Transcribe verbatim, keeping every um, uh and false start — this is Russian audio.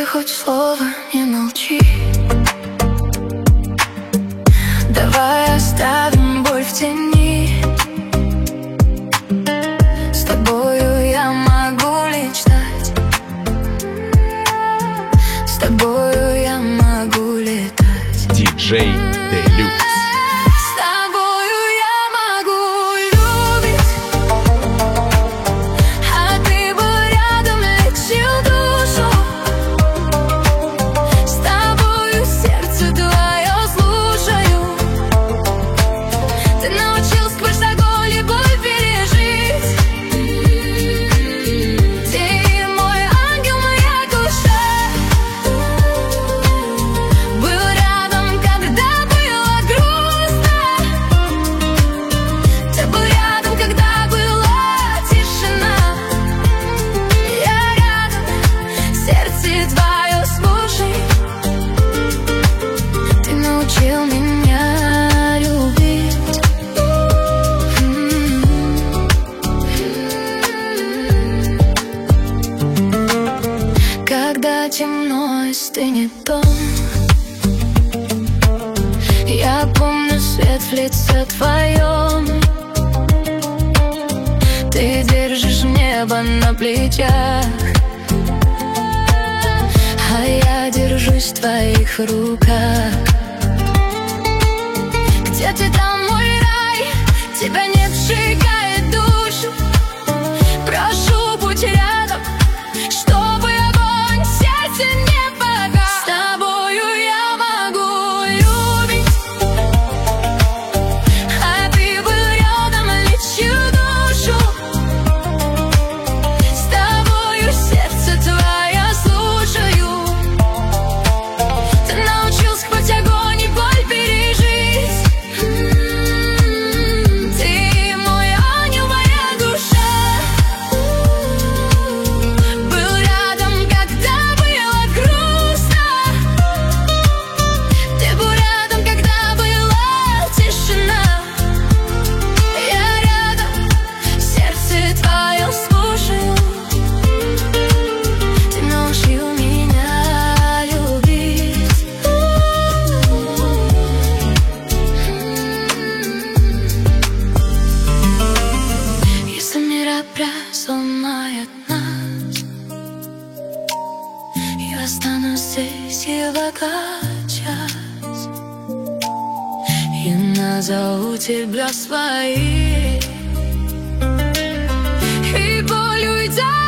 хоть слово не молчи. Давай оставим боль в тени. С тобою я могу летать, с тобою я могу летать. Диджей Делюкс. Когда темно и стынет дом, я помню свет в лице твоем. Ты держишь небо на плечах, а я держусь в твоих руках. Где ты там, мой рай? Тебя нет, сжигает душу. Прошу, будь рядом, чтобы огонь в сердце не погас. С тобою я могу любить, а ты был рядом, лечил душу. С тобою сердце твое слушаю. Ты научился хоть огонь и боль пережить. Ты мой ангел, моя душа. Был рядом, когда было грустно. Ты был рядом, когда была тишина. Я рядом, сердце твое слушаю. Ты научил меня любить. Если мир опять сломает нас, я останусь здесь и в час. И назову тебя своей, и боль уйдет.